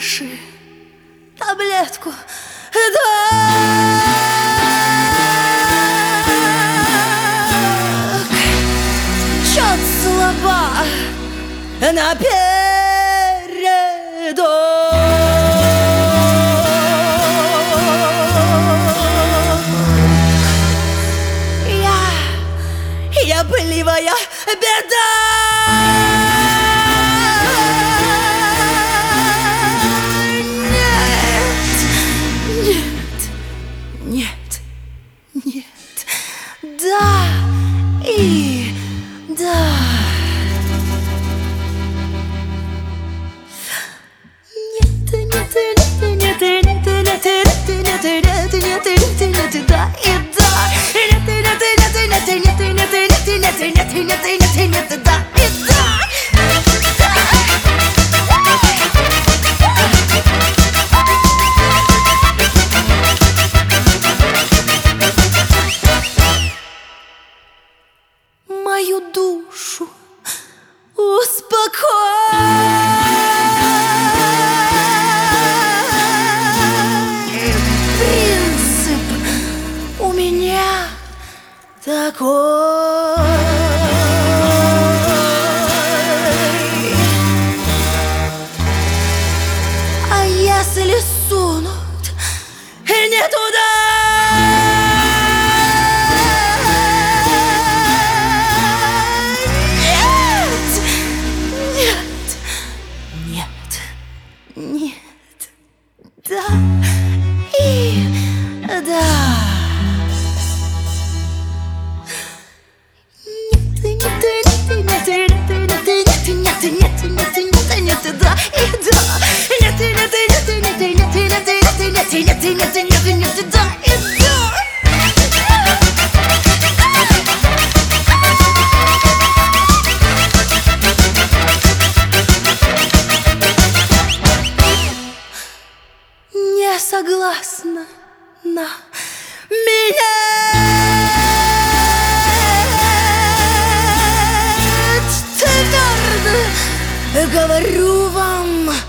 Напиши таблетку, да. Чё-то слаба напередок. Я пылевая беда. Нет, да и да. Нет, да и да. Нет, да и да. Мою душу успокой. Принцип у меня такой. А если сунут не туда? Нет, да и да. Нет, да и да. Нет, да и да. Не согласна на меня. Твердо говорю вам.